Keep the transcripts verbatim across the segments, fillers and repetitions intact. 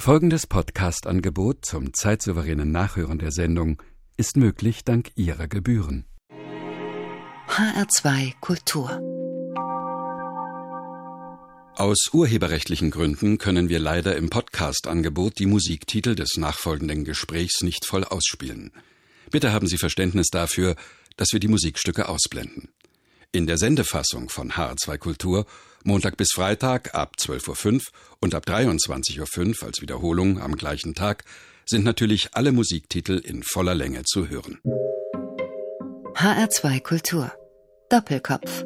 Folgendes Podcast-Angebot zum zeitsouveränen Nachhören der Sendung ist möglich dank Ihrer Gebühren. H R zwei Kultur. Aus urheberrechtlichen Gründen können wir leider im Podcast-Angebot die Musiktitel des nachfolgenden Gesprächs nicht voll ausspielen. Bitte haben Sie Verständnis dafür, dass wir die Musikstücke ausblenden. In der Sendefassung von H R zwei Kultur Montag bis Freitag ab zwölf Uhr fünf und ab dreiundzwanzig Uhr fünf als Wiederholung am gleichen Tag sind natürlich alle Musiktitel in voller Länge zu hören. H R zwei Kultur. Doppelkopf.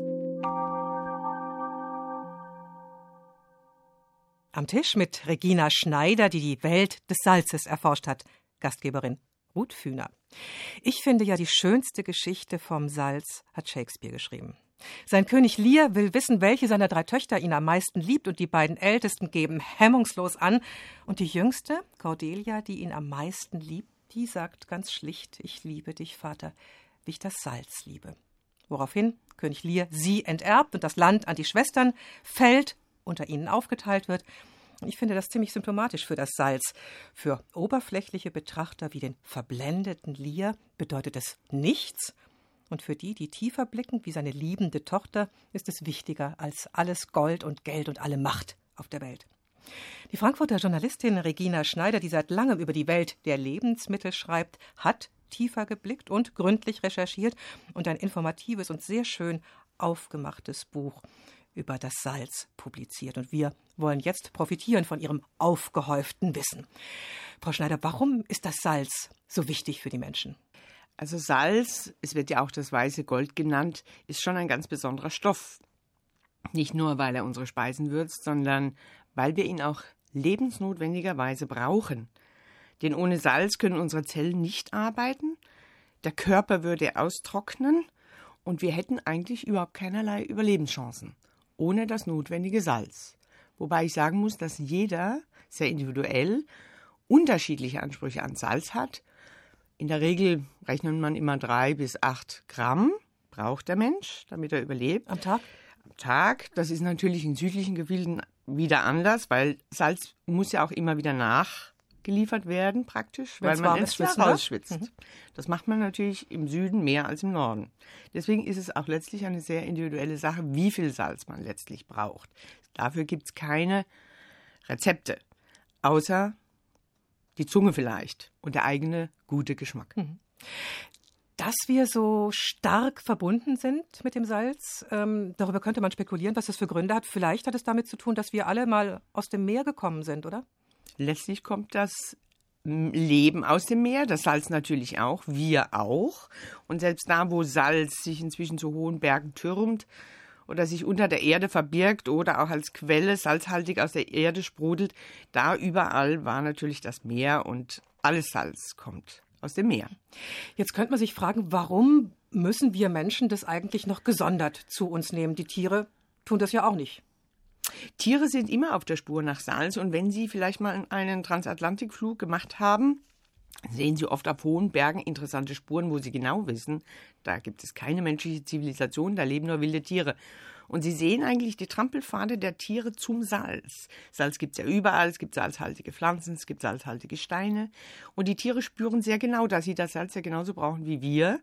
Am Tisch mit Regina Schneider, die die Welt des Salzes erforscht hat. Gastgeberin Ruth Fühner. Ich finde ja, die schönste Geschichte vom Salz hat Shakespeare geschrieben. Sein König Lear will wissen, welche seiner drei Töchter ihn am meisten liebt, und die beiden Ältesten geben hemmungslos an. Und die Jüngste, Cordelia, die ihn am meisten liebt, die sagt ganz schlicht: Ich liebe dich, Vater, wie ich das Salz liebe. Woraufhin König Lear sie enterbt und das Land an die Schwestern fällt, unter ihnen aufgeteilt wird. Ich finde das ziemlich symptomatisch für das Salz. Für oberflächliche Betrachter wie den verblendeten Lear bedeutet es nichts. Und für die, die tiefer blicken, wie seine liebende Tochter, ist es wichtiger als alles Gold und Geld und alle Macht auf der Welt. Die Frankfurter Journalistin Regina Schneider, die seit langem über die Welt der Lebensmittel schreibt, hat tiefer geblickt und gründlich recherchiert und ein informatives und sehr schön aufgemachtes Buch über das Salz publiziert. Und wir wollen jetzt profitieren von ihrem aufgehäuften Wissen. Frau Schneider, warum ist das Salz so wichtig für die Menschen? Also Salz, es wird ja auch das weiße Gold genannt, ist schon ein ganz besonderer Stoff. Nicht nur, weil er unsere Speisen würzt, sondern weil wir ihn auch lebensnotwendigerweise brauchen. Denn ohne Salz können unsere Zellen nicht arbeiten, der Körper würde austrocknen und wir hätten eigentlich überhaupt keinerlei Überlebenschancen ohne das notwendige Salz. Wobei ich sagen muss, dass jeder sehr individuell unterschiedliche Ansprüche an Salz hat. In der Regel rechnet man immer drei bis acht Gramm, braucht der Mensch, damit er überlebt. Am Tag? Am Tag. Das ist natürlich in südlichen Gefilden wieder anders, weil Salz muss ja auch immer wieder nachgeliefert werden, praktisch, Wenn's weil man warm es ist, rausschwitzt. Mhm. Das macht man natürlich im Süden mehr als im Norden. Deswegen ist es auch letztlich eine sehr individuelle Sache, wie viel Salz man letztlich braucht. Dafür gibt es keine Rezepte, außer die Zunge vielleicht und der eigene gute Geschmack. Dass wir so stark verbunden sind mit dem Salz, ähm, darüber könnte man spekulieren, was das für Gründe hat. Vielleicht hat es damit zu tun, dass wir alle mal aus dem Meer gekommen sind, oder? Letztlich kommt das Leben aus dem Meer, das Salz natürlich auch, wir auch. Und selbst da, wo Salz sich inzwischen zu hohen Bergen türmt oder sich unter der Erde verbirgt oder auch als Quelle salzhaltig aus der Erde sprudelt, da überall war natürlich das Meer und alles Salz kommt aus dem Meer. Jetzt könnte man sich fragen, warum müssen wir Menschen das eigentlich noch gesondert zu uns nehmen? Die Tiere tun das ja auch nicht. Tiere sind immer auf der Spur nach Salz und wenn sie vielleicht mal einen Transatlantikflug gemacht haben, sehen sie oft auf hohen Bergen interessante Spuren, wo sie genau wissen, da gibt es keine menschliche Zivilisation, da leben nur wilde Tiere. Und sie sehen eigentlich die Trampelpfade der Tiere zum Salz. Salz gibt es ja überall, es gibt salzhaltige Pflanzen, es gibt salzhaltige Steine. Und die Tiere spüren sehr genau, dass sie das Salz ja genauso brauchen wie wir,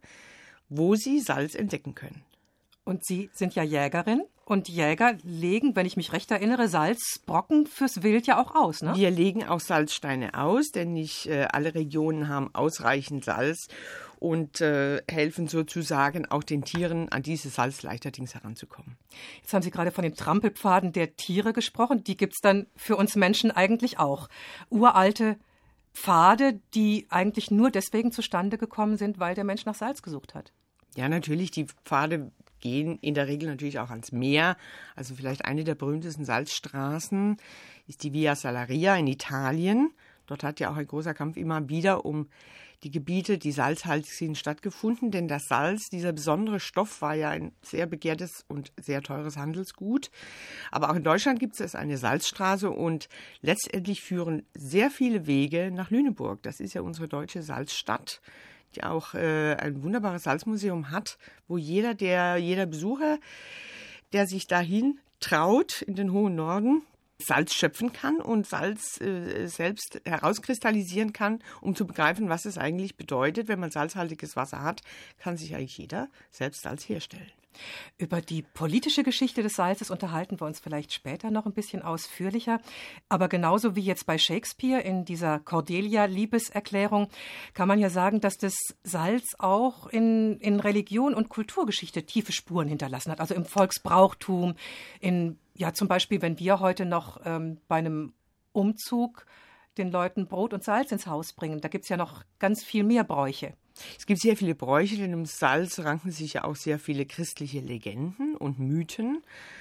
wo sie Salz entdecken können. Und Sie sind ja Jägerin und Jäger legen, wenn ich mich recht erinnere, Salzbrocken fürs Wild ja auch aus, ne? Wir legen auch Salzsteine aus, denn nicht äh, alle Regionen haben ausreichend Salz und äh, helfen sozusagen auch den Tieren, an dieses Salz leichterdings heranzukommen. Jetzt haben Sie gerade von den Trampelpfaden der Tiere gesprochen. Die gibt es dann für uns Menschen eigentlich auch. Uralte Pfade, die eigentlich nur deswegen zustande gekommen sind, weil der Mensch nach Salz gesucht hat. Ja, natürlich, die Pfade gehen in der Regel natürlich auch ans Meer. Also vielleicht eine der berühmtesten Salzstraßen ist die Via Salaria in Italien. Dort hat ja auch ein großer Kampf immer wieder um die Gebiete, die salzhaltig sind, stattgefunden. Denn das Salz, dieser besondere Stoff, war ja ein sehr begehrtes und sehr teures Handelsgut. Aber auch in Deutschland gibt es eine Salzstraße und letztendlich führen sehr viele Wege nach Lüneburg. Das ist ja unsere deutsche Salzstadt, die auch äh, ein wunderbares Salzmuseum hat, wo jeder, der, jeder Besucher, der sich dahin traut in den hohen Norden, Salz schöpfen kann und Salz äh, selbst herauskristallisieren kann, um zu begreifen, was es eigentlich bedeutet. Wenn man salzhaltiges Wasser hat, kann sich eigentlich jeder selbst Salz herstellen. Über die politische Geschichte des Salzes unterhalten wir uns vielleicht später noch ein bisschen ausführlicher. Aber genauso wie jetzt bei Shakespeare in dieser Cordelia-Liebeserklärung kann man ja sagen, dass das Salz auch in, in Religion und Kulturgeschichte tiefe Spuren hinterlassen hat. Also im Volksbrauchtum, in, ja zum Beispiel, wenn wir heute noch ähm, bei einem Umzug den Leuten Brot und Salz ins Haus bringen. Da gibt es ja noch ganz viel mehr Bräuche. Es gibt sehr viele Bräuche, denn um Salz ranken sich ja auch sehr viele christliche Legenden und Mythen.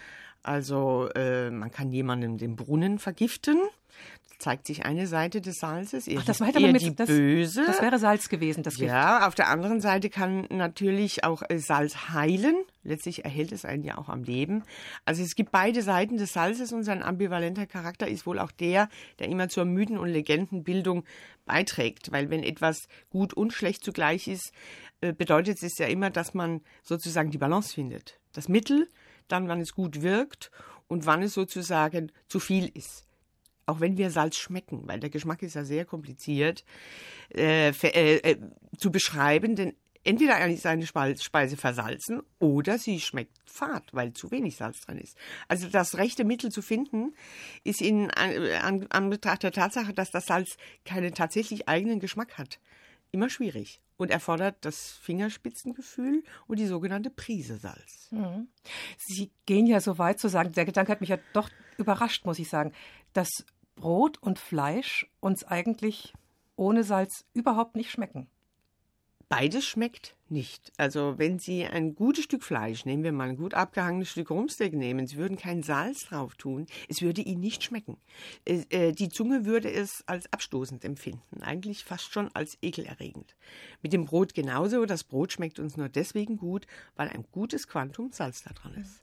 Also äh, man kann jemandem den Brunnen vergiften. Das zeigt sich eine Seite des Salzes, eher, Ach, das die, weiter eher damit, die das, böse. Das wäre Salz gewesen, das Gift. Ja, auf der anderen Seite kann natürlich auch äh, Salz heilen. Letztlich erhält es einen ja auch am Leben. Also es gibt beide Seiten des Salzes und sein ambivalenter Charakter ist wohl auch der, der immer zur Mythen- und Legendenbildung beiträgt. Weil wenn etwas gut und schlecht zugleich ist, äh, bedeutet es ja immer, dass man sozusagen die Balance findet. Das Mittel, dann wann es gut wirkt und wann es sozusagen zu viel ist. Auch wenn wir Salz schmecken, weil der Geschmack ist ja sehr kompliziert äh, äh, äh, zu beschreiben, denn entweder ist eine Speise versalzen oder sie schmeckt fad, weil zu wenig Salz drin ist. Also das rechte Mittel zu finden, ist in an, an Betracht der Tatsache, dass das Salz keinen tatsächlich eigenen Geschmack hat, immer schwierig und erfordert das Fingerspitzengefühl und die sogenannte Prise Salz. Mhm. Sie gehen ja so weit zu sagen, der Gedanke hat mich ja doch überrascht, muss ich sagen, dass Brot und Fleisch uns eigentlich ohne Salz überhaupt nicht schmecken. Beides schmeckt nicht. Also wenn Sie ein gutes Stück Fleisch, nehmen wir mal ein gut abgehangenes Stück Rumpsteak nehmen, Sie würden kein Salz drauf tun, es würde Ihnen nicht schmecken. Äh, die Zunge würde es als abstoßend empfinden, eigentlich fast schon als ekelerregend. Mit dem Brot genauso, das Brot schmeckt uns nur deswegen gut, weil ein gutes Quantum Salz da dran ist.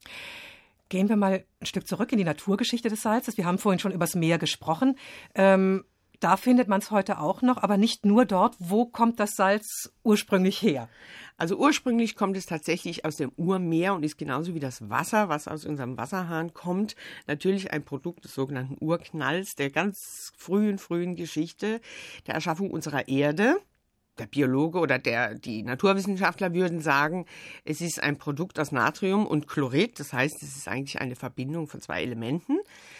Gehen wir mal ein Stück zurück in die Naturgeschichte des Salzes. Wir haben vorhin schon übers Meer gesprochen. Ähm, da findet man es heute auch noch, aber nicht nur dort. Wo kommt das Salz ursprünglich her? Also ursprünglich kommt es tatsächlich aus dem Urmeer und ist genauso wie das Wasser, was aus unserem Wasserhahn kommt, natürlich ein Produkt des sogenannten Urknalls, der ganz frühen, frühen Geschichte der Erschaffung unserer Erde. Der Biologe oder der, die Naturwissenschaftler würden sagen, es ist ein Produkt aus Natrium und Chlorid. Das heißt, es ist eigentlich eine Verbindung von zwei Elementen,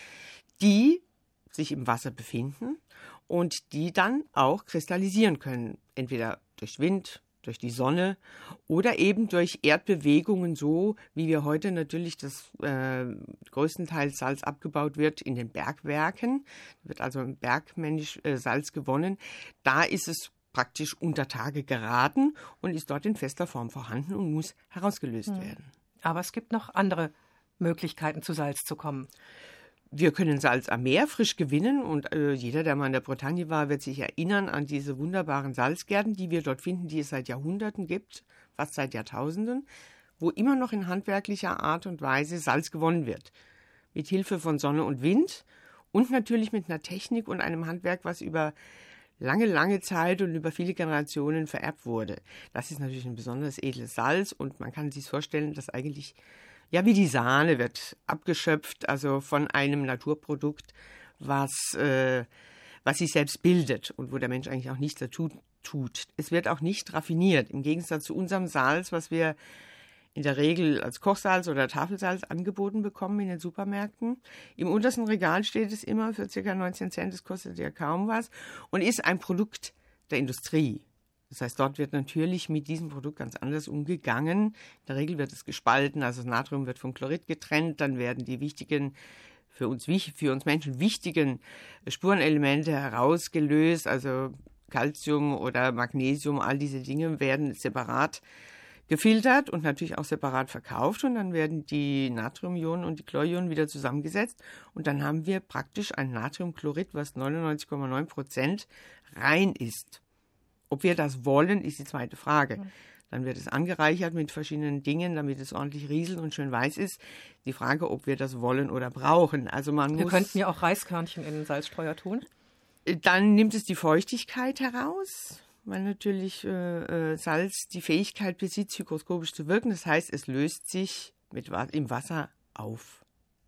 die sich im Wasser befinden und die dann auch kristallisieren können. Entweder durch Wind, durch die Sonne oder eben durch Erdbewegungen, so wie wir heute natürlich das äh, größtenteils Salz abgebaut wird in den Bergwerken. Wird also im Bergmännisch äh, Salz gewonnen. Da ist es praktisch unter Tage geraten und ist dort in fester Form vorhanden und muss herausgelöst hm. werden. Aber es gibt noch andere Möglichkeiten, zu Salz zu kommen. Wir können Salz am Meer frisch gewinnen und äh, jeder, der mal in der Bretagne war, wird sich erinnern an diese wunderbaren Salzgärten, die wir dort finden, die es seit Jahrhunderten gibt, fast seit Jahrtausenden, wo immer noch in handwerklicher Art und Weise Salz gewonnen wird. Mit Hilfe von Sonne und Wind und natürlich mit einer Technik und einem Handwerk, was über lange, lange Zeit und über viele Generationen vererbt wurde. Das ist natürlich ein besonders edles Salz und man kann sich vorstellen, dass eigentlich, ja, wie die Sahne wird abgeschöpft, also von einem Naturprodukt, was, äh, was sich selbst bildet und wo der Mensch eigentlich auch nichts dazu tut. Es wird auch nicht raffiniert, im Gegensatz zu unserem Salz, was wir in der Regel als Kochsalz oder Tafelsalz angeboten bekommen in den Supermärkten. Im untersten Regal steht es immer für ca. neunzehn Cent, das kostet ja kaum was und ist ein Produkt der Industrie. Das heißt, dort wird natürlich mit diesem Produkt ganz anders umgegangen. In der Regel wird es gespalten, also das Natrium wird vom Chlorid getrennt, dann werden die wichtigen, für uns, für uns Menschen wichtigen Spurenelemente herausgelöst, also Calcium oder Magnesium, all diese Dinge werden separat gefiltert und natürlich auch separat verkauft und dann werden die Natriumionen und die Chlorionen wieder zusammengesetzt und dann haben wir praktisch ein Natriumchlorid, was neunundneunzig Komma neun Prozent rein ist. Ob wir das wollen, ist die zweite Frage. Dann wird es angereichert mit verschiedenen Dingen, damit es ordentlich rieselt und schön weiß ist. Die Frage, ob wir das wollen oder brauchen. Also man wir muss, könnten ja auch Reiskörnchen in den Salzstreuer tun. Dann nimmt es die Feuchtigkeit heraus, weil natürlich äh, Salz die Fähigkeit besitzt, hygroskopisch zu wirken. Das heißt, es löst sich mit, im Wasser auf.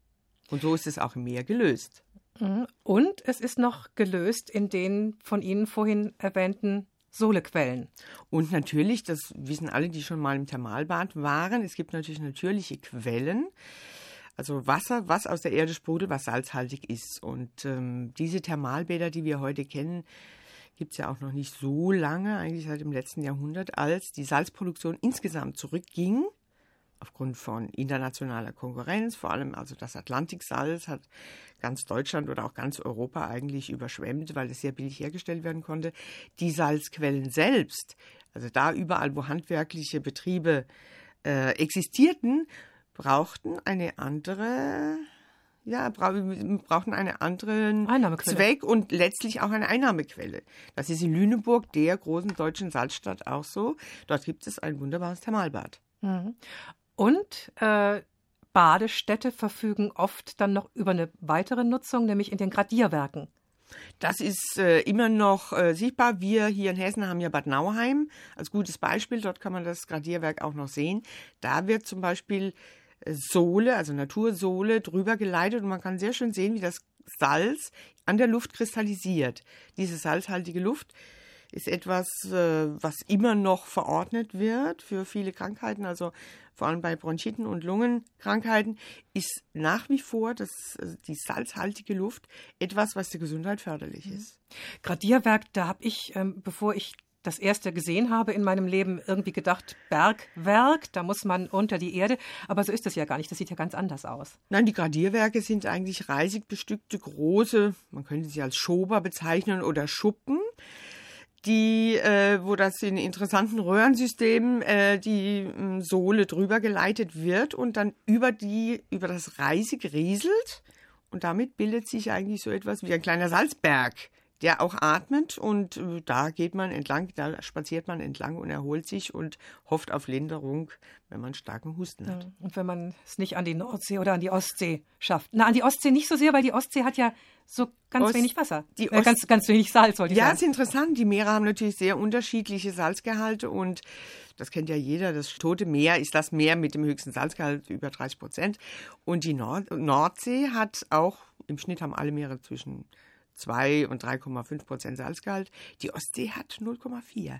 Und so ist es auch im Meer gelöst. Und es ist noch gelöst in den von Ihnen vorhin erwähnten Solequellen. Und natürlich, das wissen alle, die schon mal im Thermalbad waren, es gibt natürlich natürliche Quellen, also Wasser, was aus der Erde sprudelt, was salzhaltig ist. Und ähm, diese Thermalbäder, die wir heute kennen, gibt es ja auch noch nicht so lange, eigentlich seit dem letzten Jahrhundert, als die Salzproduktion insgesamt zurückging, aufgrund von internationaler Konkurrenz, vor allem also das Atlantiksalz hat ganz Deutschland oder auch ganz Europa eigentlich überschwemmt, weil es sehr billig hergestellt werden konnte. Die Salzquellen selbst, also da überall, wo handwerkliche Betriebe äh, existierten, brauchten eine andere, ja, bra- brauchten einen anderen Zweck und letztlich auch eine Einnahmequelle. Das ist in Lüneburg, der großen deutschen Salzstadt, auch so. Dort gibt es ein wunderbares Thermalbad. Mhm. Und äh, Badestädte verfügen oft dann noch über eine weitere Nutzung, nämlich in den Gradierwerken. Das ist äh, immer noch äh, sichtbar. Wir hier in Hessen haben ja Bad Nauheim als gutes Beispiel. Dort kann man das Gradierwerk auch noch sehen. Da wird zum Beispiel äh, Sohle, also Natursohle, drüber geleitet und man kann sehr schön sehen, wie das Salz an der Luft kristallisiert. Diese salzhaltige Luft ist etwas, äh, was immer noch verordnet wird für viele Krankheiten, also vor allem bei Bronchiten und Lungenkrankheiten, ist nach wie vor das, die salzhaltige Luft etwas, was der Gesundheit förderlich ist. Gradierwerk, da habe ich, ähm, bevor ich das erste gesehen habe in meinem Leben, irgendwie gedacht, Bergwerk, da muss man unter die Erde. Aber so ist das ja gar nicht, das sieht ja ganz anders aus. Nein, die Gradierwerke sind eigentlich reisig bestückte, große, man könnte sie als Schober bezeichnen oder Schuppen, die, äh, wo das in interessanten Röhrensystemen äh, die äh, Sohle drüber geleitet wird und dann über die, über das Reisig rieselt. Und damit bildet sich eigentlich so etwas wie ein kleiner Salzberg, der auch atmet. Und äh, da geht man entlang, da spaziert man entlang und erholt sich und hofft auf Linderung, wenn man starken Husten hat. Und wenn man es nicht an die Nordsee oder an die Ostsee schafft. Na, an die Ostsee nicht so sehr, weil die Ostsee hat ja so ganz Ost, wenig Wasser. Die äh, ganz, ganz wenig Salz, wollte ich ja, sagen. Ja, ist interessant. Die Meere haben natürlich sehr unterschiedliche Salzgehalte und das kennt ja jeder. Das Tote Meer ist das Meer mit dem höchsten Salzgehalt, über dreißig Prozent. Und die Nord- Nordsee hat auch, im Schnitt haben alle Meere zwischen zwei und drei Komma fünf Prozent Salzgehalt. Die Ostsee hat null Komma vier.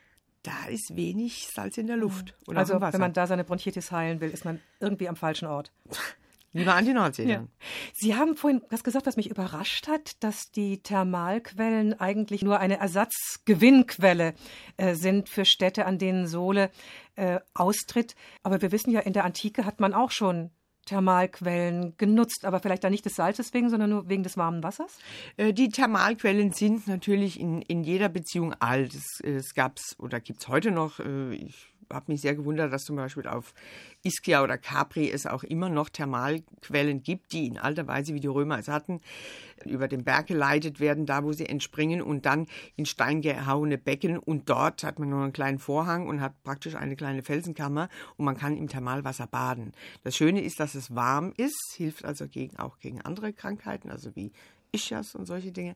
Da ist wenig Salz in der Luft. Oder also, im Wasser. wenn man da seine Bronchitis heilen will, ist man irgendwie am falschen Ort. Lieber an die Nordsee dann. Ja. Sie haben vorhin was gesagt, was mich überrascht hat, dass die Thermalquellen eigentlich nur eine Ersatzgewinnquelle äh, sind für Städte, an denen Sohle äh, austritt. Aber wir wissen ja, in der Antike hat man auch schon Thermalquellen genutzt, aber vielleicht dann nicht des Salzes wegen, sondern nur wegen des warmen Wassers? Die Thermalquellen sind natürlich in, in jeder Beziehung alt. Es, es gab's oder gibt's heute noch. Ich habe mich sehr gewundert, dass zum Beispiel auf Ischia oder Capri es auch immer noch Thermalquellen gibt, die in alter Weise, wie die Römer es hatten, über den Berg geleitet werden, da wo sie entspringen und dann in Stein gehauene Becken. Und dort hat man nur einen kleinen Vorhang und hat praktisch eine kleine Felsenkammer und man kann im Thermalwasser baden. Das Schöne ist, dass es warm ist, hilft also gegen, auch gegen andere Krankheiten, also wie Ischias und solche Dinge.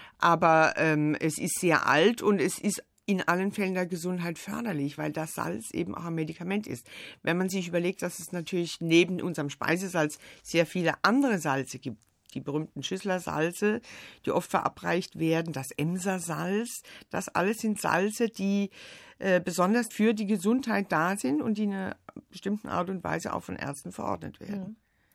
Aber ähm, es ist sehr alt und es ist in allen Fällen der Gesundheit förderlich, weil das Salz eben auch ein Medikament ist. Wenn man sich überlegt, dass es natürlich neben unserem Speisesalz sehr viele andere Salze gibt, die berühmten Schüsseler-Salze, die oft verabreicht werden, das Emser-Salz, das alles sind Salze, die äh, besonders für die Gesundheit da sind und die in einer bestimmten Art und Weise auch von Ärzten verordnet werden.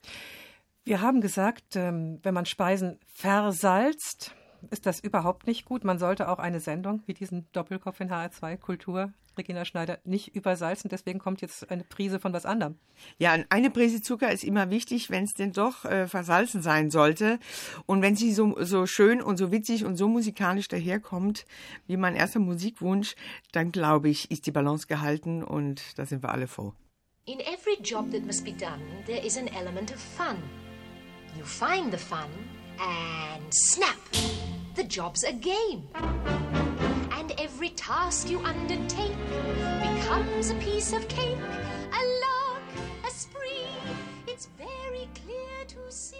Wir haben gesagt, ähm, wenn man Speisen versalzt, ist das überhaupt nicht gut. Man sollte auch eine Sendung wie diesen Doppelkopf in H R zwei Kultur, Regina Schneider, nicht übersalzen. Deswegen kommt jetzt eine Prise von was anderem. Ja, eine Prise Zucker ist immer wichtig, wenn es denn doch äh, versalzen sein sollte. Und wenn sie so, so schön und so witzig und so musikalisch daherkommt, wie mein erster Musikwunsch, dann glaube ich, ist die Balance gehalten und da sind wir alle froh. In every job that must be done, there is an element of fun. You find the fun and snap! The job's a game. And every task you undertake becomes a piece of cake, a lark, a spree. It's very clear to see.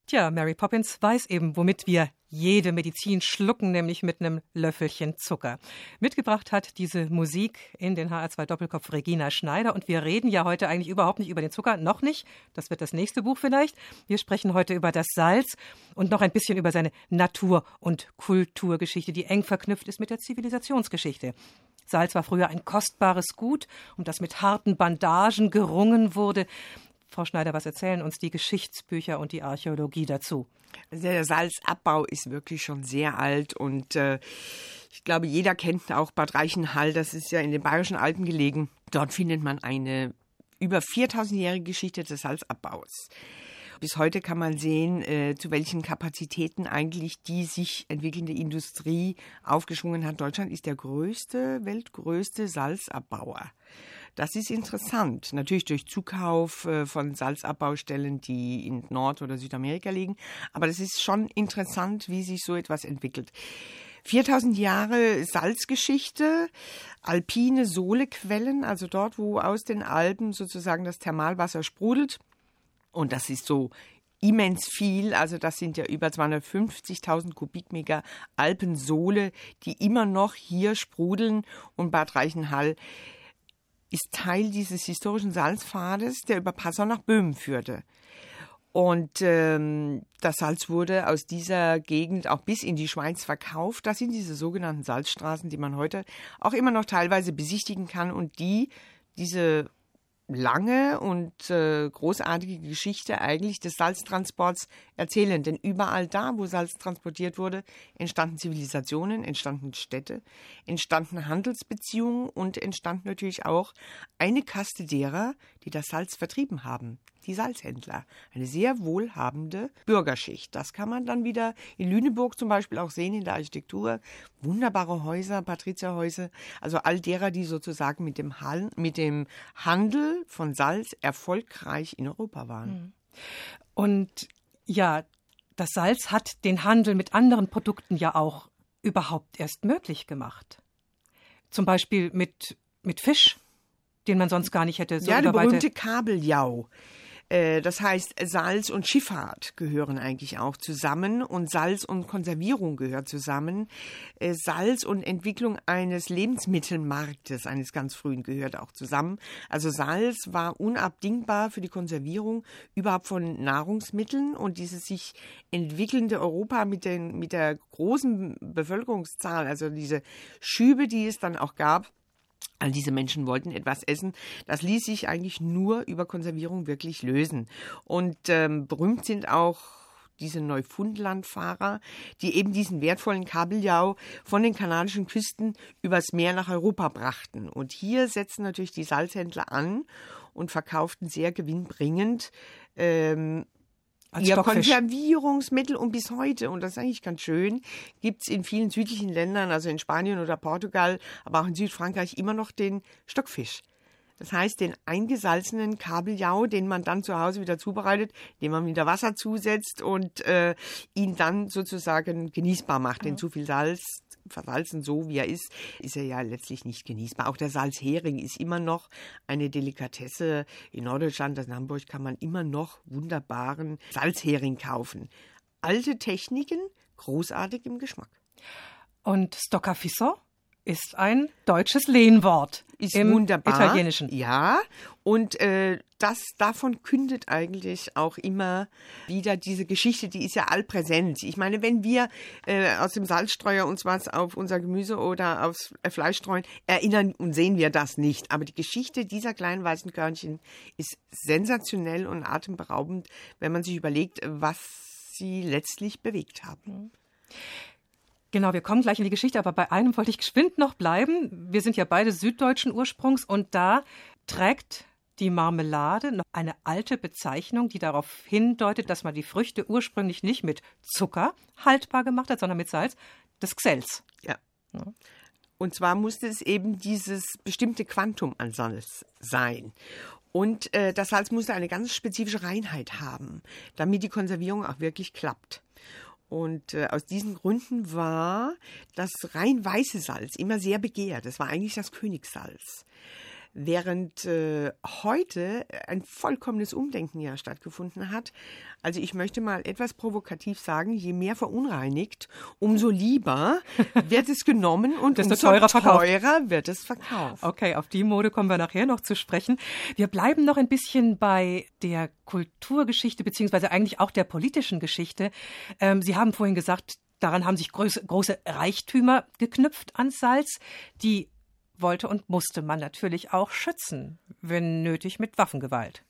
Tja, Mary Poppins weiß eben, womit wir jede Medizin schlucken, nämlich mit einem Löffelchen Zucker. Mitgebracht hat diese Musik in den H R zwei Doppelkopf Regina Schneider. Und wir reden ja heute eigentlich überhaupt nicht über den Zucker, noch nicht. Das wird das nächste Buch vielleicht. Wir sprechen heute über das Salz und noch ein bisschen über seine Natur- und Kulturgeschichte, die eng verknüpft ist mit der Zivilisationsgeschichte. Salz war früher ein kostbares Gut, um das mit harten Bandagen gerungen wurde. Frau Schneider, was erzählen uns die Geschichtsbücher und die Archäologie dazu? Der Salzabbau ist wirklich schon sehr alt und äh, ich glaube, jeder kennt auch Bad Reichenhall, das ist ja in den Bayerischen Alpen gelegen. Dort findet man eine über viertausendjährige Geschichte des Salzabbaus. Bis heute kann man sehen, äh, zu welchen Kapazitäten eigentlich die sich entwickelnde Industrie aufgeschwungen hat. Deutschland ist der größte, weltgrößte Salzabbauer. Das ist interessant. Natürlich durch Zukauf äh, von Salzabbaustellen, die in Nord- oder Südamerika liegen. Aber das ist schon interessant, wie sich so etwas entwickelt. viertausend Jahre Salzgeschichte, alpine Sohlequellen, also dort, wo aus den Alpen sozusagen das Thermalwasser sprudelt. Und das ist so immens viel, also das sind ja über zweihundertfünfzigtausend Kubikmeter Alpensohle, die immer noch hier sprudeln. Und Bad Reichenhall ist Teil dieses historischen Salzpfades, der über Passau nach Böhmen führte. Und ähm, das Salz wurde aus dieser Gegend auch bis in die Schweiz verkauft. Das sind diese sogenannten Salzstraßen, die man heute auch immer noch teilweise besichtigen kann und die diese lange und äh, großartige Geschichte eigentlich des Salztransports erzählen. Denn überall da, wo Salz transportiert wurde, entstanden Zivilisationen, entstanden Städte, entstanden Handelsbeziehungen und entstand natürlich auch eine Kaste derer, die das Salz vertrieben haben. Die Salzhändler. Eine sehr wohlhabende Bürgerschicht. Das kann man dann wieder in Lüneburg zum Beispiel auch sehen in der Architektur. Wunderbare Häuser, Patrizierhäuser. Also all derer, die sozusagen mit dem, Hall, mit dem Handel von Salz erfolgreich in Europa waren. Und ja, das Salz hat den Handel mit anderen Produkten ja auch überhaupt erst möglich gemacht. Zum Beispiel mit, mit Fisch, den man sonst gar nicht hätte so ja, über der weite... berühmte Kabeljau. Das heißt, Salz und Schifffahrt gehören eigentlich auch zusammen und Salz und Konservierung gehört zusammen. Salz und Entwicklung eines Lebensmittelmarktes, eines ganz frühen, gehört auch zusammen. Also Salz war unabdingbar für die Konservierung überhaupt von Nahrungsmitteln und dieses sich entwickelnde Europa mit, den, mit der großen Bevölkerungszahl, also diese Schübe, die es dann auch gab. All diese Menschen wollten etwas essen. Das ließ sich eigentlich nur über Konservierung wirklich lösen. Und ähm, berühmt sind auch diese Neufundlandfahrer, die eben diesen wertvollen Kabeljau von den kanadischen Küsten übers Meer nach Europa brachten. Und hier setzten natürlich die Salzhändler an und verkauften sehr gewinnbringend ähm, Als ihr Stockfisch. Konservierungsmittel. Und bis heute, und das ist eigentlich ganz schön, gibt es in vielen südlichen Ländern, also in Spanien oder Portugal, aber auch in Südfrankreich, immer noch den Stockfisch. Das heißt, den eingesalzenen Kabeljau, den man dann zu Hause wieder zubereitet, dem man wieder Wasser zusetzt und äh, ihn dann sozusagen genießbar macht. Denn zu viel Salz, versalzen so wie er ist, ist er ja letztlich nicht genießbar. Auch der Salzhering ist immer noch eine Delikatesse. In Norddeutschland, also in Hamburg, kann man immer noch wunderbaren Salzhering kaufen. Alte Techniken, großartig im Geschmack. Und Stoccafisso ist ein deutsches Lehnwort. Ist im wunderbar. Italienischen. Ja, und äh, das davon kündet eigentlich auch immer wieder diese Geschichte, die ist ja allpräsent. Ich meine, wenn wir äh, aus dem Salzstreuer uns was auf unser Gemüse oder aufs Fleisch streuen, erinnern und sehen wir das nicht. Aber die Geschichte dieser kleinen weißen Körnchen ist sensationell und atemberaubend, wenn man sich überlegt, was sie letztlich bewegt haben. Genau, wir kommen gleich in die Geschichte, aber bei einem wollte ich geschwind noch bleiben. Wir sind ja beide süddeutschen Ursprungs und da trägt die Marmelade noch eine alte Bezeichnung, die darauf hindeutet, dass man die Früchte ursprünglich nicht mit Zucker haltbar gemacht hat, sondern mit Salz, das Xels. Ja. ja. Und zwar musste es eben dieses bestimmte Quantum an Salz sein. Und äh, das Salz musste eine ganz spezifische Reinheit haben, damit die Konservierung auch wirklich klappt. Und äh, aus diesen Gründen war das rein weiße Salz immer sehr begehrt. Das war eigentlich das Königssalz. während äh, heute ein vollkommenes Umdenken ja stattgefunden hat. Also ich möchte mal etwas provokativ sagen, je mehr verunreinigt, umso lieber wird es genommen und umso teurer, teurer wird es verkauft. Okay, auf die Mode kommen wir nachher noch zu sprechen. Wir bleiben noch ein bisschen bei der Kulturgeschichte beziehungsweise eigentlich auch der politischen Geschichte. Ähm, Sie haben vorhin gesagt, daran haben sich große, große Reichtümer geknüpft ans Salz. Die wollte und musste man natürlich auch schützen, wenn nötig mit Waffengewalt.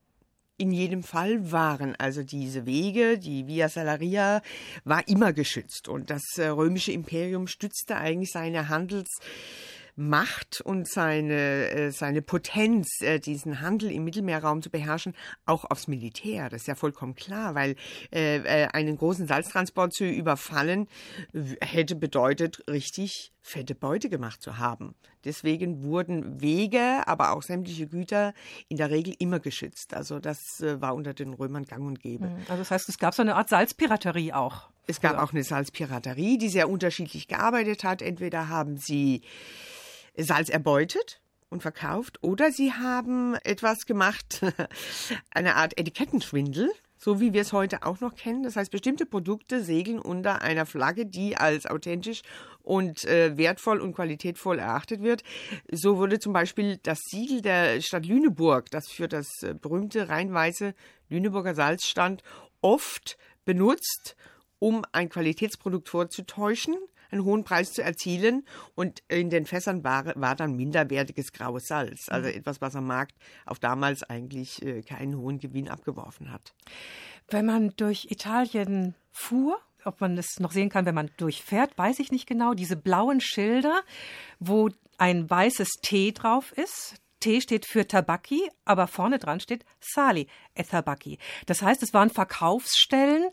In jedem Fall waren also diese Wege, die Via Salaria, war immer geschützt. Und das römische Imperium stützte eigentlich seine Handelsmacht und seine, seine Potenz, diesen Handel im Mittelmeerraum zu beherrschen, auch aufs Militär. Das ist ja vollkommen klar, weil äh, einen großen Salztransport zu überfallen, hätte bedeutet, richtig fette Beute gemacht zu haben. Deswegen wurden Wege, aber auch sämtliche Güter in der Regel immer geschützt. Also das äh, war unter den Römern gang und gäbe. Also das heißt, es gab so eine Art Salzpiraterie auch. Es gab auch eine Salzpiraterie, die sehr unterschiedlich gearbeitet hat. Entweder haben sie Salz erbeutet und verkauft oder sie haben etwas gemacht, eine Art Etikettenschwindel, so wie wir es heute auch noch kennen. Das heißt, bestimmte Produkte segeln unter einer Flagge, die als authentisch und äh, wertvoll und qualitätvoll erachtet wird. So wurde zum Beispiel das Siegel der Stadt Lüneburg, das für das äh, berühmte reinweiße Lüneburger Salz stand, oft benutzt, um ein Qualitätsprodukt vorzutäuschen, einen hohen Preis zu erzielen, und in den Fässern war, war dann minderwertiges graues Salz, also etwas, was am Markt auf damals eigentlich äh, keinen hohen Gewinn abgeworfen hat. Wenn man durch Italien fuhr, ob man das noch sehen kann, wenn man durchfährt, weiß ich nicht genau, diese blauen Schilder, wo ein weißes T drauf ist. T steht für Tabacchi, aber vorne dran steht Sali e Tabacchi. Das heißt, es waren Verkaufsstellen,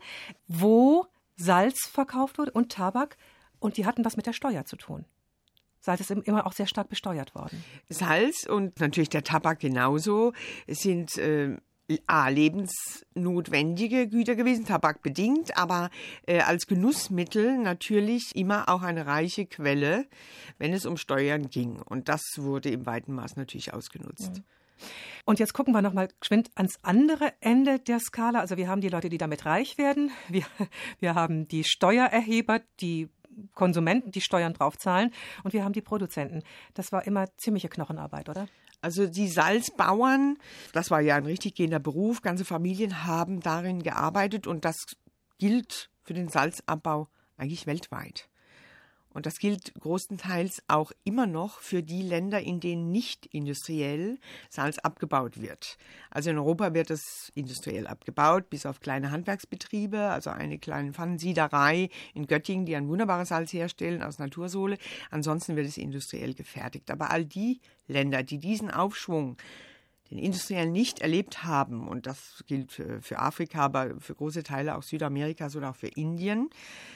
wo Salz verkauft wurde und Tabak, und die hatten was mit der Steuer zu tun. Salz ist immer auch sehr stark besteuert worden. Salz und natürlich der Tabak genauso sind äh, A, lebensnotwendige Güter gewesen, Tabak bedingt, aber äh, als Genussmittel natürlich immer auch eine reiche Quelle, wenn es um Steuern ging. Und das wurde im weiten Maß natürlich ausgenutzt. Mhm. Und jetzt gucken wir noch mal geschwind ans andere Ende der Skala. Also wir haben die Leute, die damit reich werden. Wir, wir haben die Steuererheber, die Konsumenten, die Steuern draufzahlen. Und wir haben die Produzenten. Das war immer ziemliche Knochenarbeit, oder? Also die Salzbauern, das war ja ein richtig gehender Beruf. Ganze Familien haben darin gearbeitet und das gilt für den Salzabbau eigentlich weltweit. Und das gilt großenteils auch immer noch für die Länder, in denen nicht industriell Salz abgebaut wird. Also in Europa wird es industriell abgebaut, bis auf kleine Handwerksbetriebe, also eine kleine Pfannensiederei in Göttingen, die ein wunderbares Salz herstellen aus Natursohle. Ansonsten wird es industriell gefertigt. Aber all die Länder, die diesen Aufschwung, den industriell nicht erlebt haben, und das gilt für, für Afrika, aber für große Teile auch Südamerikas oder auch für Indien,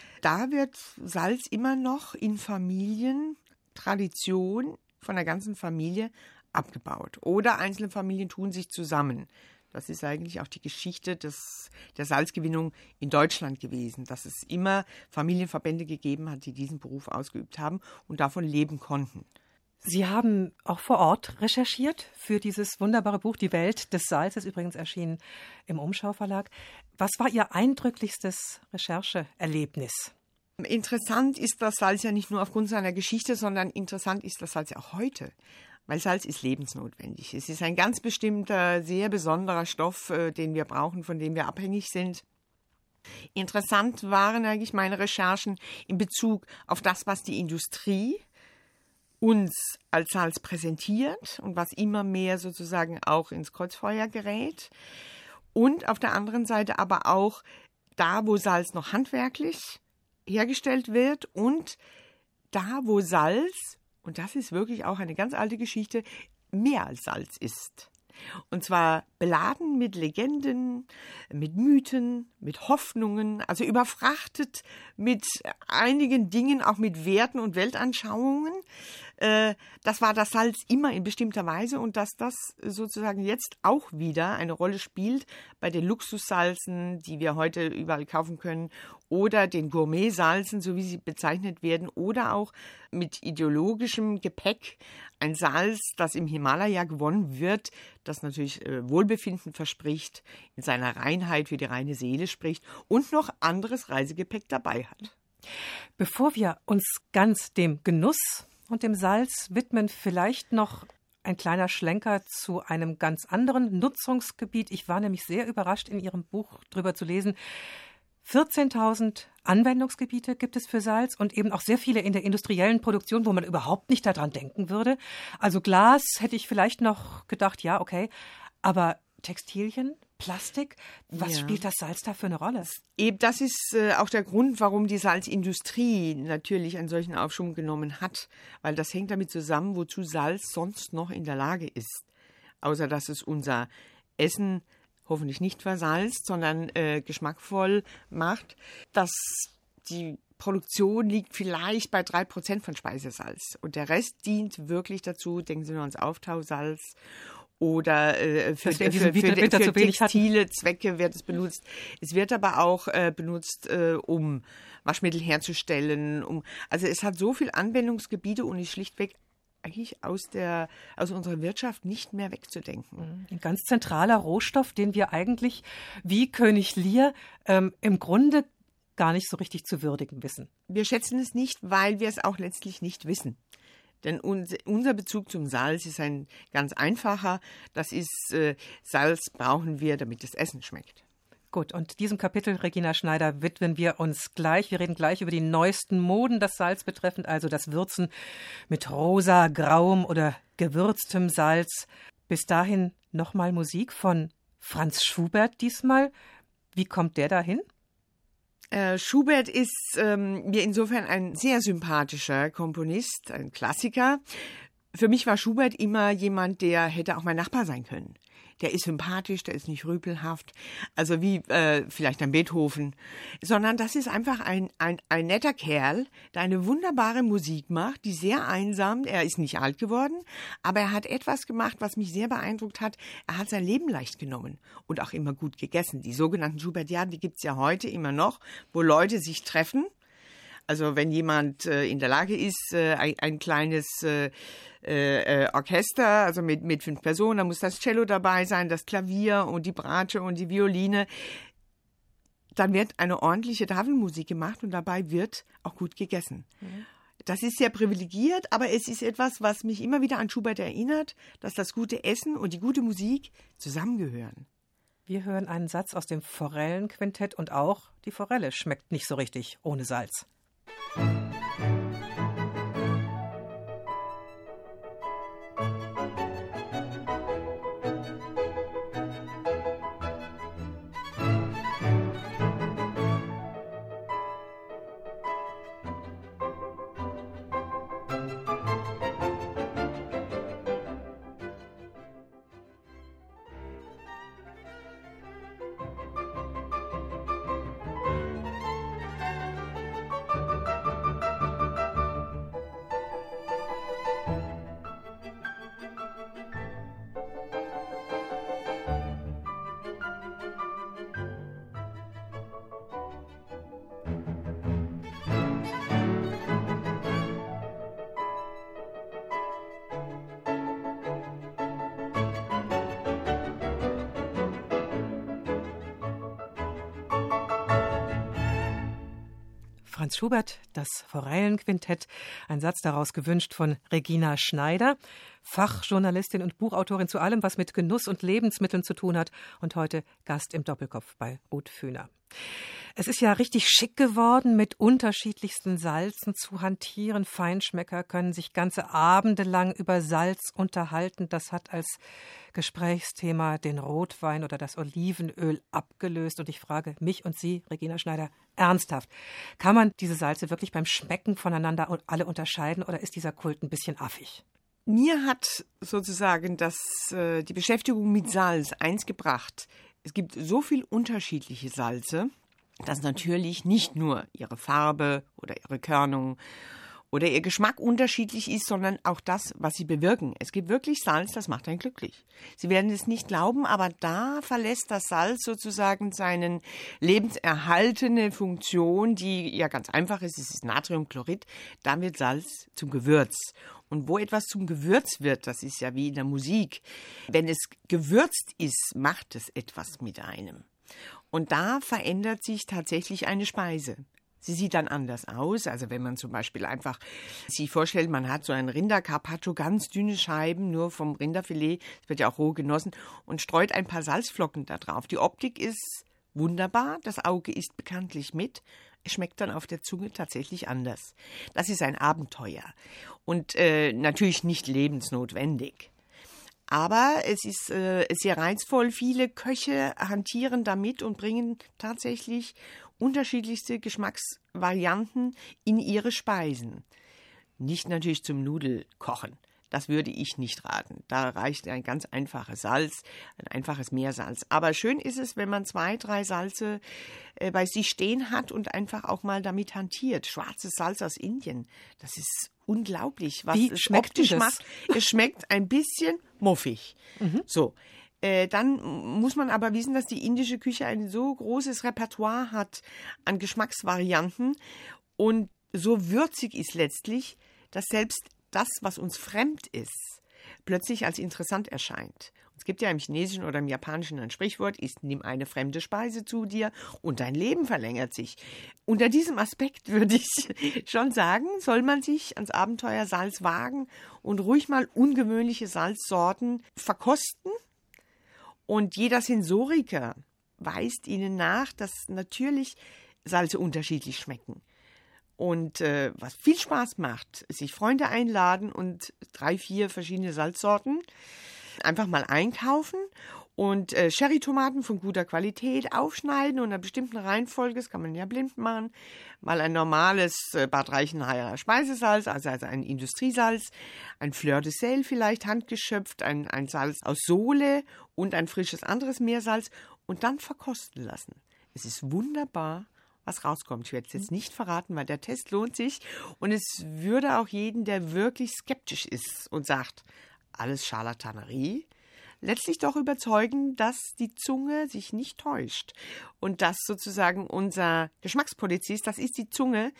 da wird Salz immer noch in Familien, Tradition von der ganzen Familie abgebaut. Oder einzelne Familien tun sich zusammen. Das ist eigentlich auch die Geschichte des, der Salzgewinnung in Deutschland gewesen, dass es immer Familienverbände gegeben hat, die diesen Beruf ausgeübt haben und davon leben konnten. Sie haben auch vor Ort recherchiert für dieses wunderbare Buch Die Welt des Salzes, übrigens erschienen im Umschau Verlag. Was war Ihr eindrücklichstes Rechercheerlebnis? Interessant ist das Salz ja nicht nur aufgrund seiner Geschichte, sondern interessant ist das Salz ja auch heute. Weil Salz ist lebensnotwendig. Es ist ein ganz bestimmter, sehr besonderer Stoff, äh, den wir brauchen, von dem wir abhängig sind. Interessant waren eigentlich meine Recherchen in Bezug auf das, was die Industrie uns als Salz präsentiert und was immer mehr sozusagen auch ins Kreuzfeuer gerät. Und auf der anderen Seite aber auch da, wo Salz noch handwerklich hergestellt wird und da, wo Salz, und das ist wirklich auch eine ganz alte Geschichte, mehr als Salz ist. Und zwar beladen mit Legenden, mit Mythen, mit Hoffnungen, also überfrachtet mit einigen Dingen, auch mit Werten und Weltanschauungen, äh, das war das Salz immer in bestimmter Weise und dass das sozusagen jetzt auch wieder eine Rolle spielt bei den Luxussalzen, die wir heute überall kaufen können, oder den Gourmetsalzen, so wie sie bezeichnet werden, oder auch mit ideologischem Gepäck ein Salz, das im Himalaya gewonnen wird, das natürlich äh, Wohlbefinden verspricht, in seiner Reinheit für die reine Seele spricht und noch anderes Reisegepäck dabei hat. Bevor wir uns ganz dem Genuss und dem Salz widmen, vielleicht noch ein kleiner Schlenker zu einem ganz anderen Nutzungsgebiet. Ich war nämlich sehr überrascht, in Ihrem Buch drüber zu lesen. vierzehntausend Anwendungsgebiete gibt es für Salz und eben auch sehr viele in der industriellen Produktion, wo man überhaupt nicht daran denken würde. Also Glas hätte ich vielleicht noch gedacht, ja, okay, aber Textilien, Plastik, was ja. spielt das Salz da für eine Rolle? Eben, das ist äh, auch der Grund, warum die Salzindustrie natürlich einen solchen Aufschwung genommen hat, weil das hängt damit zusammen, wozu Salz sonst noch in der Lage ist. Außer dass es unser Essen hoffentlich nicht versalzt, sondern äh, geschmackvoll macht, dass die Produktion liegt vielleicht bei drei Prozent von Speisesalz. Und der Rest dient wirklich dazu, denken Sie nur ans Auftausalz oder äh, für, für, für, für, für textile Zwecke wird es benutzt. Es wird aber auch äh, benutzt, äh, um Waschmittel herzustellen. Um, also es hat so viele Anwendungsgebiete und ist schlichtweg eigentlich aus der aus unserer Wirtschaft nicht mehr wegzudenken. Ein ganz zentraler Rohstoff, den wir eigentlich wie König Lear ähm, im Grunde gar nicht so richtig zu würdigen wissen. Wir schätzen es nicht, weil wir es auch letztlich nicht wissen. Denn unser Bezug zum Salz ist ein ganz einfacher. Das ist, äh, Salz brauchen wir, damit das Essen schmeckt. Gut, und diesem Kapitel, Regina Schneider, widmen wir uns gleich. Wir reden gleich über die neuesten Moden, das Salz betreffend, also das Würzen mit rosa, grauem oder gewürztem Salz. Bis dahin nochmal Musik von Franz Schubert diesmal. Wie kommt der dahin? Äh, Schubert ist ähm, mir insofern ein sehr sympathischer Komponist, ein Klassiker. Für mich war Schubert immer jemand, der hätte auch mein Nachbar sein können. Der ist sympathisch, der ist nicht rüpelhaft, also wie äh, vielleicht ein Beethoven, sondern das ist einfach ein, ein, ein netter Kerl, der eine wunderbare Musik macht, die sehr einsam, er ist nicht alt geworden, aber er hat etwas gemacht, was mich sehr beeindruckt hat. Er hat sein Leben leicht genommen und auch immer gut gegessen. Die sogenannten Schubertiaden, die gibt's ja heute immer noch, wo Leute sich treffen. Also wenn jemand äh, in der Lage ist, äh, ein, ein kleines äh, äh, Orchester, also mit, mit fünf Personen, da muss das Cello dabei sein, das Klavier und die Bratsche und die Violine, dann wird eine ordentliche Tafelmusik gemacht und dabei wird auch gut gegessen. Mhm. Das ist sehr privilegiert, aber es ist etwas, was mich immer wieder an Schubert erinnert, dass das gute Essen und die gute Musik zusammengehören. Wir hören einen Satz aus dem Forellenquintett und auch die Forelle schmeckt nicht so richtig ohne Salz. Franz Schubert, das Forellenquintett, ein Satz daraus gewünscht von Regina Schneider, Fachjournalistin und Buchautorin zu allem, was mit Genuss und Lebensmitteln zu tun hat und heute Gast im Doppelkopf bei Ruth Fühner. Es ist ja richtig schick geworden, mit unterschiedlichsten Salzen zu hantieren. Feinschmecker können sich ganze Abende lang über Salz unterhalten. Das hat als Gesprächsthema den Rotwein oder das Olivenöl abgelöst. Und ich frage mich und Sie, Regina Schneider, ernsthaft, kann man diese Salze wirklich beim Schmecken voneinander alle unterscheiden oder ist dieser Kult ein bisschen affig? Mir hat sozusagen das, äh, die Beschäftigung mit Salz eins gebracht. Es gibt so viel unterschiedliche Salze, dass natürlich nicht nur ihre Farbe oder ihre Körnung oder ihr Geschmack unterschiedlich ist, sondern auch das, was sie bewirken. Es gibt wirklich Salz, das macht einen glücklich. Sie werden es nicht glauben, aber da verlässt das Salz sozusagen seine lebenserhaltende Funktion, die ja ganz einfach ist, es ist Natriumchlorid, da wird Salz zum Gewürz. Und wo etwas zum Gewürz wird, das ist ja wie in der Musik, wenn es gewürzt ist, macht es etwas mit einem. Und da verändert sich tatsächlich eine Speise. Sie sieht dann anders aus, also wenn man zum Beispiel einfach sich vorstellt, man hat so ein Rindercarpaccio, ganz dünne Scheiben, nur vom Rinderfilet, das wird ja auch roh genossen, und streut ein paar Salzflocken da drauf. Die Optik ist wunderbar, das Auge isst bekanntlich mit, es schmeckt dann auf der Zunge tatsächlich anders. Das ist ein Abenteuer und äh, natürlich nicht lebensnotwendig. Aber es ist äh, sehr reizvoll. Viele Köche hantieren damit und bringen tatsächlich unterschiedlichste Geschmacksvarianten in ihre Speisen. Nicht natürlich zum Nudelkochen. Das würde ich nicht raten. Da reicht ein ganz einfaches Salz, ein einfaches Meersalz. Aber schön ist es, wenn man zwei, drei Salze äh, bei sich stehen hat und einfach auch mal damit hantiert. Schwarzes Salz aus Indien, das ist unglaublich, was Wie es schmeckt optisch das? macht. Es schmeckt ein bisschen muffig. Mhm. So. Äh, dann muss man aber wissen, dass die indische Küche ein so großes Repertoire hat an Geschmacksvarianten und so würzig ist letztlich, dass selbst das, was uns fremd ist, plötzlich als interessant erscheint. Es gibt ja im Chinesischen oder im Japanischen ein Sprichwort, isst, nimm eine fremde Speise zu dir und dein Leben verlängert sich. Unter diesem Aspekt würde ich schon sagen, soll man sich ans Abenteuer Salz wagen und ruhig mal ungewöhnliche Salzsorten verkosten. Und jeder Sensoriker weist ihnen nach, dass natürlich Salze unterschiedlich schmecken. Und äh, was viel Spaß macht, sich Freunde einladen und drei, vier verschiedene Salzsorten einfach mal einkaufen und äh, Cherrytomaten von guter Qualität aufschneiden und in einer bestimmten Reihenfolge, das kann man ja blind machen, mal ein normales äh, Bad Reichenhainer Speisesalz, also, also ein Industriesalz, ein Fleur de Sel vielleicht handgeschöpft, ein, ein Salz aus Sole und ein frisches anderes Meersalz und dann verkosten lassen. Es ist wunderbar, was rauskommt. Ich werde es jetzt nicht verraten, weil der Test lohnt sich und es würde auch jeden, der wirklich skeptisch ist und sagt, alles Scharlatanerie, letztlich doch überzeugen, dass die Zunge sich nicht täuscht und dass sozusagen unser Geschmackspolizist, das ist die Zunge,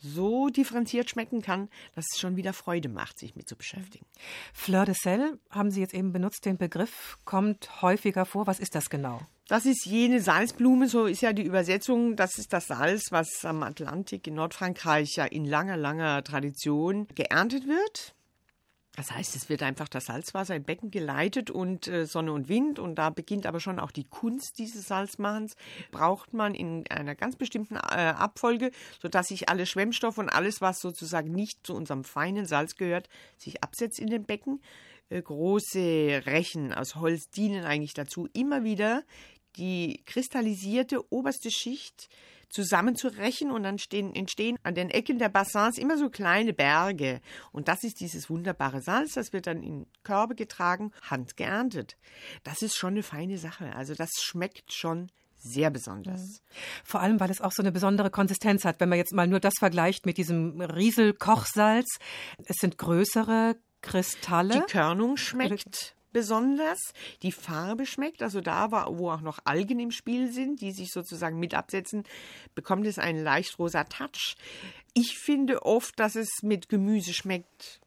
so differenziert schmecken kann, dass es schon wieder Freude macht, sich mit zu beschäftigen. Fleur de Sel, haben Sie jetzt eben benutzt, den Begriff, kommt häufiger vor. Was ist das genau? Das ist jene Salzblume, so ist ja die Übersetzung. Das ist das Salz, was am Atlantik in Nordfrankreich ja in langer, langer Tradition geerntet wird. Das heißt, es wird einfach das Salzwasser im Becken geleitet und äh, Sonne und Wind. Und da beginnt aber schon auch die Kunst dieses Salzmachens. Braucht man in einer ganz bestimmten äh, Abfolge, sodass sich alle Schwemmstoffe und alles, was sozusagen nicht zu unserem feinen Salz gehört, sich absetzt in dem Becken. Äh, große Rechen aus Holz dienen eigentlich dazu, immer wieder die kristallisierte oberste Schicht zusammenzurechen und dann stehen, entstehen an den Ecken der Bassins immer so kleine Berge. Und das ist dieses wunderbare Salz, das wird dann in Körbe getragen, handgeerntet. Das ist schon eine feine Sache. Also das schmeckt schon sehr besonders. Vor allem, weil es auch so eine besondere Konsistenz hat. Wenn man jetzt mal nur das vergleicht mit diesem Riesel-Kochsalz, es sind größere Kristalle. Die Körnung schmeckt besonders, die Farbe schmeckt, also da, wo auch noch Algen im Spiel sind, die sich sozusagen mit absetzen, bekommt es einen leicht rosa Touch. Ich finde oft, dass es mit Gemüse schmeckt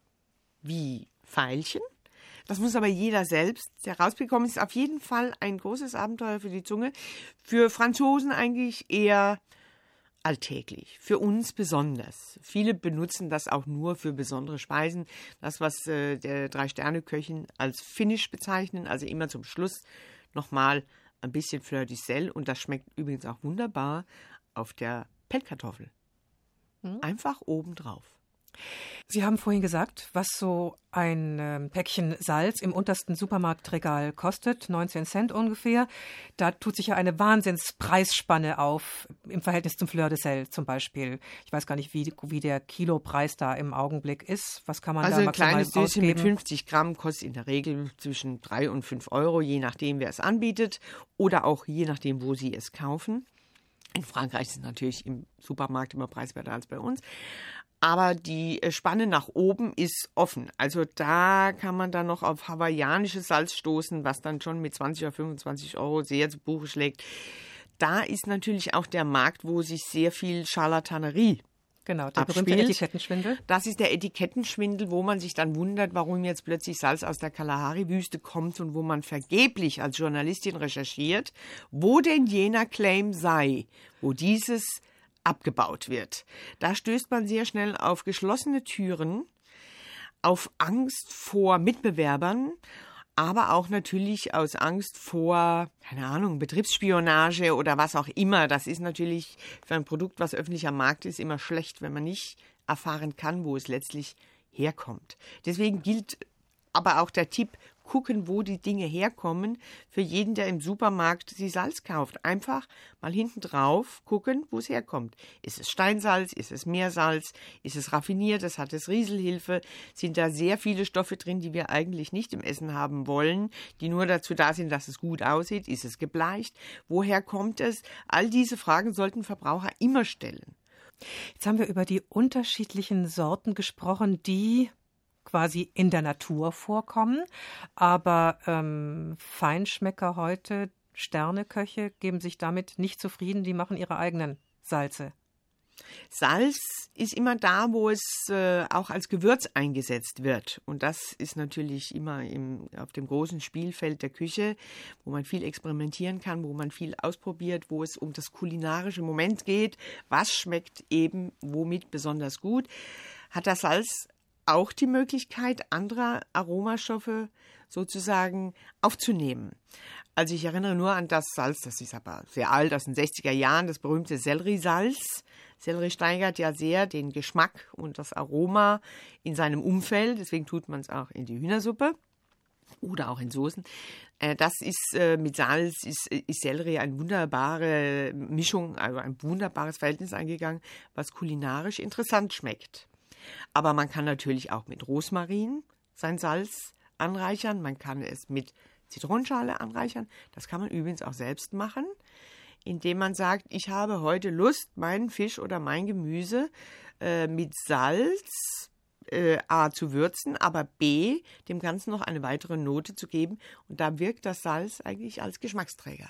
wie Veilchen. Das muss aber jeder selbst herausbekommen. Es ist auf jeden Fall ein großes Abenteuer für die Zunge. Für Franzosen eigentlich eher alltäglich, für uns besonders. Viele benutzen das auch nur für besondere Speisen. Das, was äh, der Drei-Sterne-Köchin als Finish bezeichnen, also immer zum Schluss nochmal ein bisschen Fleur de Sel. Und das schmeckt übrigens auch wunderbar auf der Pellkartoffel. Hm? Einfach obendrauf. Sie haben vorhin gesagt, was so ein äh, Päckchen Salz im untersten Supermarktregal kostet, neunzehn Cent ungefähr. Da tut sich ja eine Wahnsinnspreisspanne auf im Verhältnis zum Fleur de Sel zum Beispiel. Ich weiß gar nicht, wie, wie der Kilopreis da im Augenblick ist. Was kann man also da maximal ausgeben? Also ein kleines Döschen mit fünfzig Gramm kostet in der Regel zwischen drei und fünf Euro, je nachdem, wer es anbietet oder auch je nachdem, wo Sie es kaufen. In Frankreich ist es natürlich im Supermarkt immer preiswerter als bei uns. Aber die Spanne nach oben ist offen. Also da kann man dann noch auf hawaiianisches Salz stoßen, was dann schon mit zwanzig oder fünfundzwanzig Euro sehr zu Buche schlägt. Da ist natürlich auch der Markt, wo sich sehr viel Charlatanerie Genau, der abspielt. berühmte Etikettenschwindel. Das ist der Etikettenschwindel, wo man sich dann wundert, warum jetzt plötzlich Salz aus der Kalahari-Wüste kommt und wo man vergeblich als Journalistin recherchiert, wo denn jener Claim sei, wo dieses abgebaut wird. Da stößt man sehr schnell auf geschlossene Türen, auf Angst vor Mitbewerbern, aber auch natürlich aus Angst vor, keine Ahnung, Betriebsspionage oder was auch immer. Das ist natürlich für ein Produkt, was öffentlich am Markt ist, immer schlecht, wenn man nicht erfahren kann, wo es letztlich herkommt. Deswegen gilt aber auch der Tipp, gucken, wo die Dinge herkommen, für jeden, der im Supermarkt die Salz kauft. Einfach mal hinten drauf gucken, wo es herkommt. Ist es Steinsalz? Ist es Meersalz? Ist es raffiniert? Das hat es Rieselhilfe? Sind da sehr viele Stoffe drin, die wir eigentlich nicht im Essen haben wollen, die nur dazu da sind, dass es gut aussieht? Ist es gebleicht? Woher kommt es? All diese Fragen sollten Verbraucher immer stellen. Jetzt haben wir über die unterschiedlichen Sorten gesprochen, die quasi in der Natur vorkommen. Aber ähm, Feinschmecker heute, Sterneköche, geben sich damit nicht zufrieden. Die machen ihre eigenen Salze. Salz ist immer da, wo es äh, auch als Gewürz eingesetzt wird. Und das ist natürlich immer im, auf dem großen Spielfeld der Küche, wo man viel experimentieren kann, wo man viel ausprobiert, wo es um das kulinarische Moment geht. Was schmeckt eben womit besonders gut? Hat das Salz auch die Möglichkeit, andere Aromastoffe sozusagen aufzunehmen. Also ich erinnere nur an das Salz, das ist aber sehr alt, aus den sechziger Jahren, das berühmte Selleriesalz. Sellerie steigert ja sehr den Geschmack und das Aroma in seinem Umfeld, deswegen tut man es auch in die Hühnersuppe oder auch in Soßen. Das ist mit Salz, ist, ist Sellerie eine wunderbare Mischung, also ein wunderbares Verhältnis eingegangen, was kulinarisch interessant schmeckt. Aber man kann natürlich auch mit Rosmarin sein Salz anreichern. Man kann es mit Zitronenschale anreichern. Das kann man übrigens auch selbst machen, indem man sagt, ich habe heute Lust, meinen Fisch oder mein Gemüse äh, mit Salz äh, A zu würzen, aber B, dem Ganzen noch eine weitere Note zu geben. Und da wirkt das Salz eigentlich als Geschmacksträger.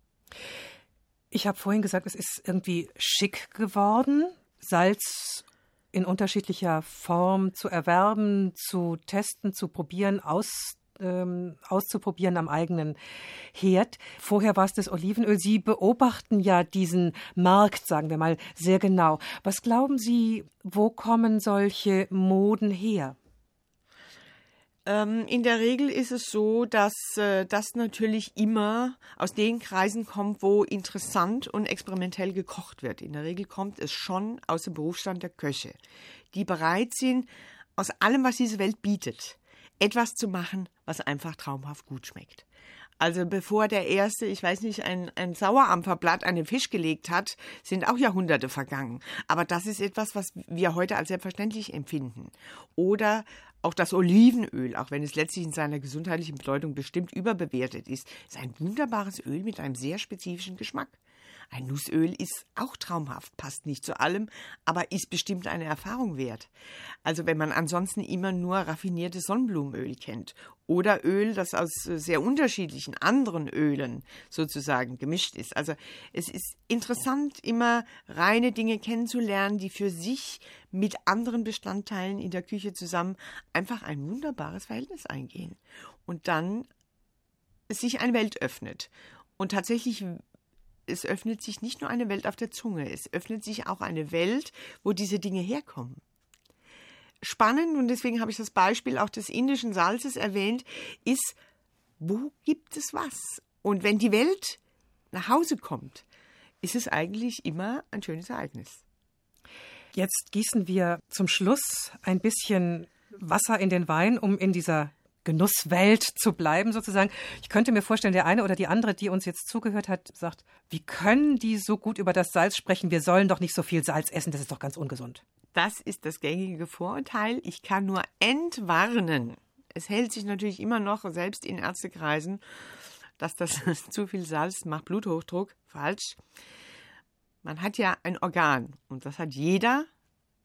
Ich habe vorhin gesagt, es ist irgendwie schick geworden, Salz in unterschiedlicher Form zu erwerben, zu testen, zu probieren, aus, ähm, auszuprobieren am eigenen Herd. Vorher war es das Olivenöl. Sie beobachten ja diesen Markt, sagen wir mal, sehr genau. Was glauben Sie, wo kommen solche Moden her? In der Regel ist es so, dass äh, das natürlich immer aus den Kreisen kommt, wo interessant und experimentell gekocht wird. In der Regel kommt es schon aus dem Berufsstand der Köche, die bereit sind, aus allem, was diese Welt bietet, etwas zu machen, was einfach traumhaft gut schmeckt. Also bevor der Erste, ich weiß nicht, ein, ein Sauerampferblatt an den Fisch gelegt hat, sind auch Jahrhunderte vergangen. Aber das ist etwas, was wir heute als selbstverständlich empfinden. Oder auch das Olivenöl, auch wenn es letztlich in seiner gesundheitlichen Bedeutung bestimmt überbewertet ist, ist ein wunderbares Öl mit einem sehr spezifischen Geschmack. Ein Nussöl ist auch traumhaft, passt nicht zu allem, aber ist bestimmt eine Erfahrung wert. Also wenn man ansonsten immer nur raffiniertes Sonnenblumenöl kennt oder Öl, das aus sehr unterschiedlichen anderen Ölen sozusagen gemischt ist. Also es ist interessant, immer reine Dinge kennenzulernen, die für sich mit anderen Bestandteilen in der Küche zusammen einfach ein wunderbares Verhältnis eingehen. Und dann sich eine Welt öffnet. Und tatsächlich, es öffnet sich nicht nur eine Welt auf der Zunge, es öffnet sich auch eine Welt, wo diese Dinge herkommen. Spannend, und deswegen habe ich das Beispiel auch des indischen Salzes erwähnt, ist, wo gibt es was? Und wenn die Welt nach Hause kommt, ist es eigentlich immer ein schönes Ereignis. Jetzt gießen wir zum Schluss ein bisschen Wasser in den Wein, um in dieser Genusswelt zu bleiben sozusagen. Ich könnte mir vorstellen, der eine oder die andere, die uns jetzt zugehört hat, sagt, wie können die so gut über das Salz sprechen? Wir sollen doch nicht so viel Salz essen, das ist doch ganz ungesund. Das ist das gängige Vorurteil. Ich kann nur entwarnen. Es hält sich natürlich immer noch, selbst in Ärztekreisen, dass das zu viel Salz macht Bluthochdruck. Falsch. Man hat ja ein Organ und das hat jeder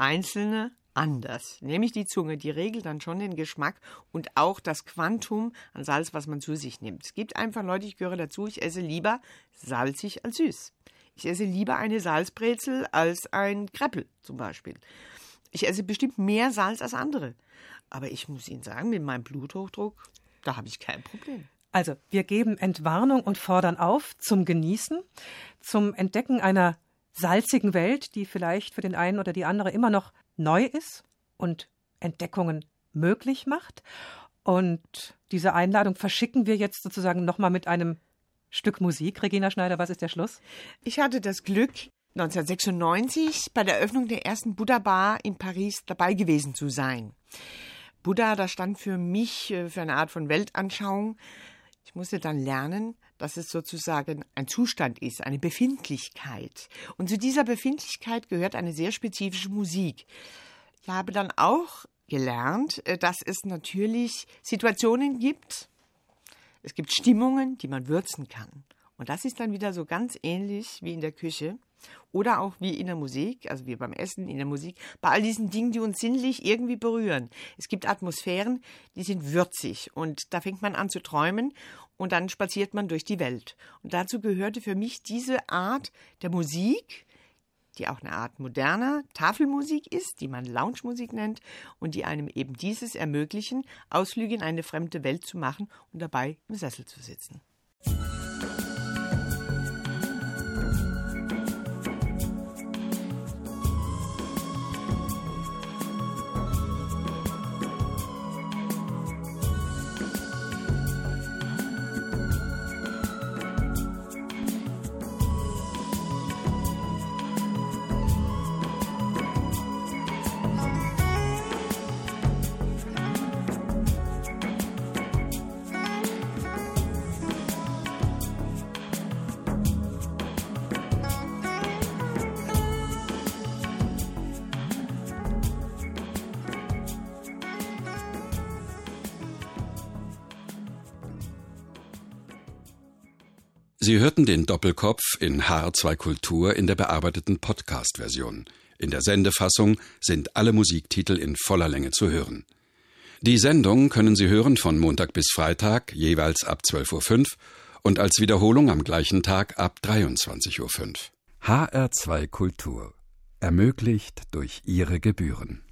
einzelne anders. Nämlich die Zunge, die regelt dann schon den Geschmack und auch das Quantum an Salz, was man zu sich nimmt. Es gibt einfach Leute, ich gehöre dazu, ich esse lieber salzig als süß. Ich esse lieber eine Salzbrezel als ein Kreppel zum Beispiel. Ich esse bestimmt mehr Salz als andere. Aber ich muss Ihnen sagen, mit meinem Bluthochdruck, da habe ich kein Problem. Also, wir geben Entwarnung und fordern auf zum Genießen, zum Entdecken einer salzigen Welt, die vielleicht für den einen oder die andere immer noch neu ist und Entdeckungen möglich macht. Und diese Einladung verschicken wir jetzt sozusagen nochmal mit einem Stück Musik. Regina Schneider, was ist der Schluss? Ich hatte das Glück, neunzehnhundertsechsundneunzig bei der Eröffnung der ersten Buddha-Bar in Paris dabei gewesen zu sein. Buddha, das stand für mich für eine Art von Weltanschauung. Ich musste dann lernen, dass es sozusagen ein Zustand ist, eine Befindlichkeit. Und zu dieser Befindlichkeit gehört eine sehr spezifische Musik. Ich habe dann auch gelernt, dass es natürlich Situationen gibt, es gibt Stimmungen, die man würzen kann. Und das ist dann wieder so ganz ähnlich wie in der Küche oder auch wie in der Musik, also wie beim Essen, in der Musik, bei all diesen Dingen, die uns sinnlich irgendwie berühren. Es gibt Atmosphären, die sind würzig und da fängt man an zu träumen und dann spaziert man durch die Welt. Und dazu gehörte für mich diese Art der Musik, die auch eine Art moderner Tafelmusik ist, die man Lounge-Musik nennt und die einem eben dieses ermöglichen, Ausflüge in eine fremde Welt zu machen und dabei im Sessel zu sitzen. Sie hörten den Doppelkopf in H R zwei Kultur in der bearbeiteten Podcast-Version. In der Sendefassung sind alle Musiktitel in voller Länge zu hören. Die Sendung können Sie hören von Montag bis Freitag, jeweils ab zwölf Uhr fünf und als Wiederholung am gleichen Tag ab dreiundzwanzig Uhr fünf. H R zwei Kultur. Ermöglicht durch Ihre Gebühren.